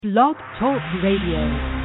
Blog Talk Radio.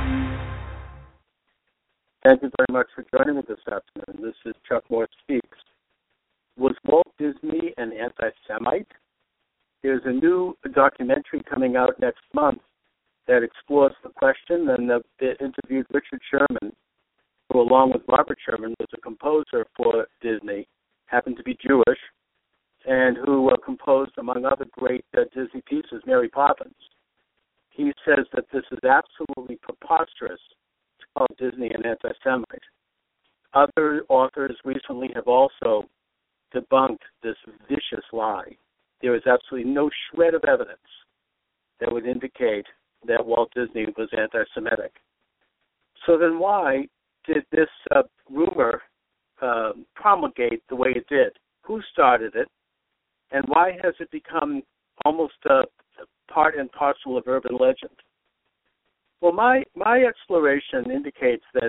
Thank you very much for joining me this afternoon. This is Chuck Moore Speaks. Was Walt Disney an anti-Semite? There's a new documentary coming out next month that explores the question, and it interviewed Richard Sherman, who, along with Robert Sherman, was a composer for Disney, happened to be Jewish, and who composed, among other great Disney pieces, Mary Poppins. He says that this is absolutely preposterous to call Disney an anti-Semite. Other authors recently have also debunked this vicious lie. There is absolutely no shred of evidence that would indicate that Walt Disney was anti-Semitic. So then why did this rumor promulgate the way it did? Who started it? And why has it become almost part and parcel of urban legend? Well, my exploration indicates that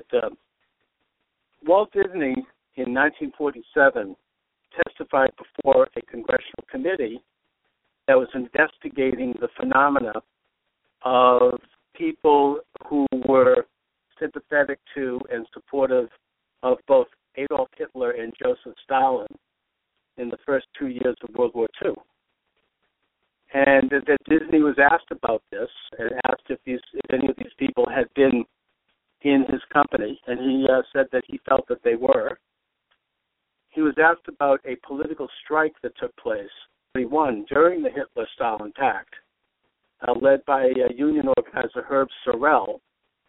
Walt Disney in 1947 testified before a congressional committee that was investigating the phenomena of people who were sympathetic to and supportive of both Adolf Hitler and Joseph Stalin in the first 2 years of World War II. And that Disney was asked about this and asked if any of these people had been in his company, and he said that he felt that they were. He was asked about a political strike that took place, during the Hitler-Stalin Pact, led by union organizer Herb Sorrell,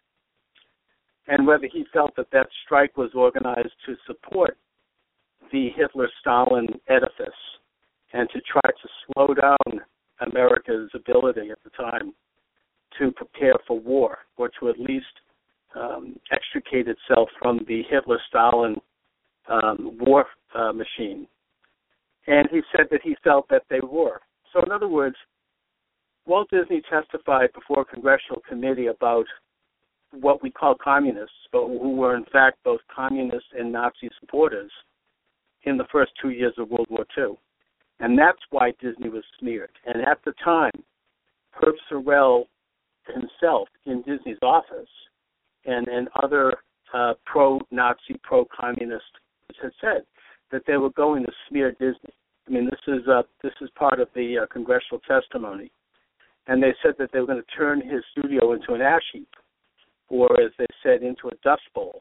and whether he felt that that strike was organized to support the Hitler-Stalin edifice and to try to slow down America's ability at the time to prepare for war, or to at least extricate itself from the Hitler-Stalin war machine. And he said that he felt that they were. So in other words, Walt Disney testified before a congressional committee about what we call communists, but who were in fact both communist and Nazi supporters in the first 2 years of World War II. And that's why Disney was smeared. And at the time, Herb Sorrell himself in Disney's office and other pro-Nazi, pro-communist had said that they were going to smear Disney. I mean, this is part of the congressional testimony. And they said that they were going to turn his studio into an ash heap, or as they said, into a dust bowl.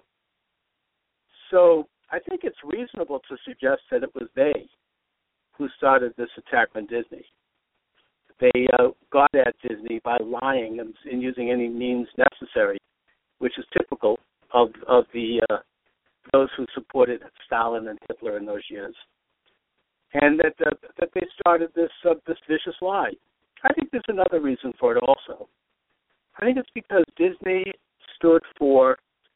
So I think it's reasonable to suggest that it was they who started this attack on Disney. They got at Disney by lying and using any means necessary, which is typical of those who supported Stalin and Hitler in those years, and that they started this vicious lie. I think there's another reason for it also. I think it's because Disney stood for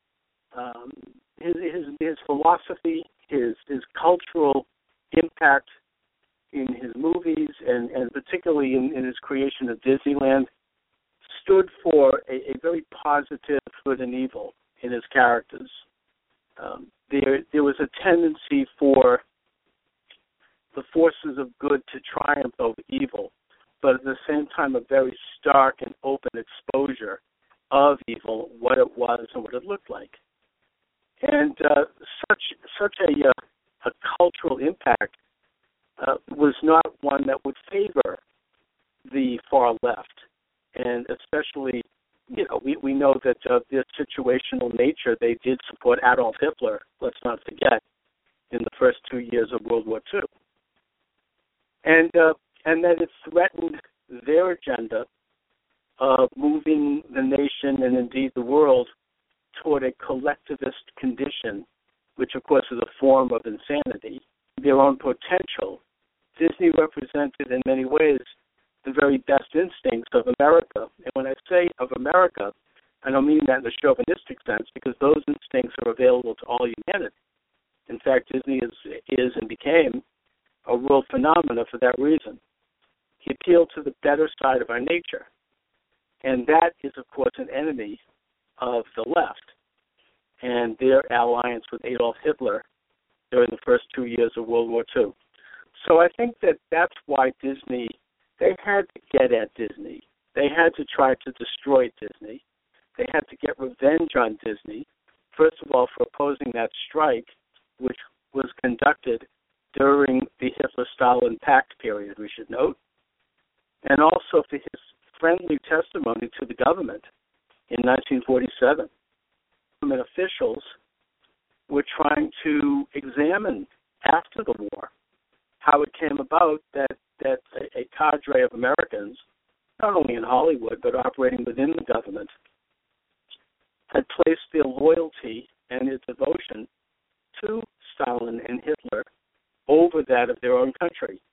his philosophy, his cultural impact in his movies, and particularly in his creation of Disneyland, stood for a very positive good and evil in his characters. There was a tendency for the forces of good to triumph over evil, but at the same time a very stark and open exposure of evil, what it was and what it looked like. And such a cultural impact was not one that would favor the far left. And especially, we know that their situational nature, they did support Adolf Hitler, let's not forget, in the first 2 years of World War II. And that it threatened their agenda of moving the nation and indeed the world toward a collectivist condition, which of course is a form of insanity, their own potential. Disney represented in many ways the very best instincts of America. And when I say of America, I don't mean that in a chauvinistic sense, because those instincts are available to all humanity. In fact, Disney is and became a world phenomenon for that reason. He appealed to the better side of our nature. And that is, of course, an enemy of the left and their alliance with Adolf Hitler during the first 2 years of World War II. So I think that that's why Disney, they had to get at Disney They had to try to destroy Disney. They had to get revenge on Disney, first of all, for opposing that strike, which was conducted during the Hitler-Stalin Pact period, we should note, and also for his friendly testimony to the government in 1947. Government officials were trying to examine after the war how it came about that a cadre of Americans, not only in Hollywood but operating within the government, had placed their loyalty and their devotion to Stalin and Hitler over that of their own country.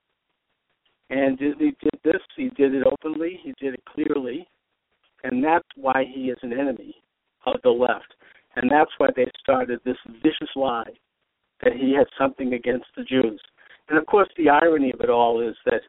And Disney did this. He did it openly. He did it clearly. And that's why he is an enemy of the left. And that's why they started this vicious lie that he had something against the Jews. And, of course, the irony of it all is that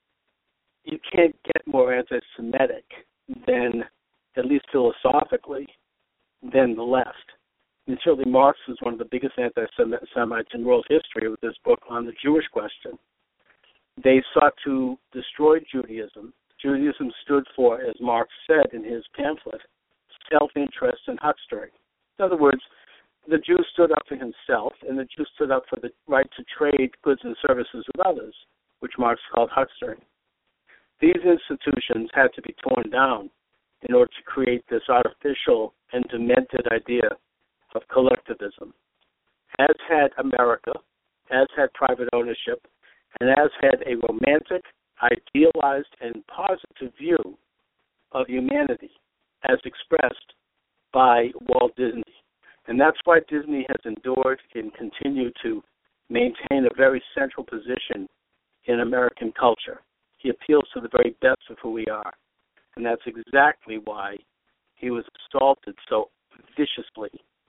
you can't get more anti-Semitic than, at least philosophically, than the left. And certainly Marx is one of the biggest anti-Semites in world history with this book on the Jewish question. They sought to destroy Judaism. Judaism stood for, as Marx said in his pamphlet, self-interest and huckstering. In other words, the Jew stood up for himself, and the Jew stood up for the right to trade goods and services with others, which Marx called huckstering. These institutions had to be torn down in order to create this artificial and demented idea of collectivism. As had America, as had private ownership, and as had a romantic, idealized, and positive view of humanity as expressed by Walt Disney. And that's why Disney has endured and continued to maintain a very central position in American culture. He appeals to the very depths of who we are. And that's exactly why he was assaulted so viciously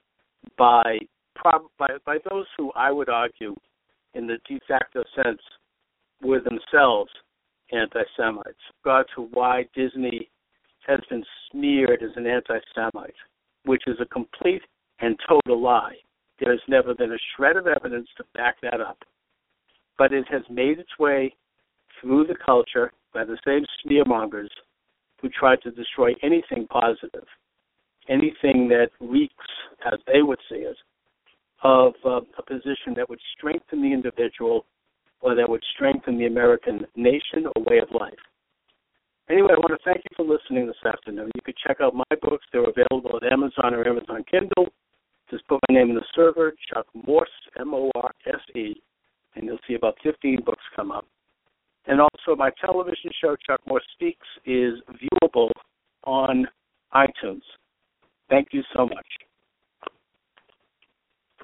by those who I would argue, in the de facto sense, were themselves anti-Semites. Regard to why Disney has been smeared as an anti-Semite, which is a complete and total lie. There has never been a shred of evidence to back that up. But it has made its way through the culture by the same smearmongers who tried to destroy anything positive, anything that reeks, as they would see it, of a position that would strengthen the individual or that would strengthen the American nation or way of life. Anyway, I want to thank you for listening this afternoon. You can check out my books. They're available at Amazon or Amazon Kindle. Just put my name in the server, Chuck Morse, M-O-R-S-E, and you'll see about 15 books come up. And also my television show, Chuck Morse Speaks, is viewable on iTunes. Thank you so much.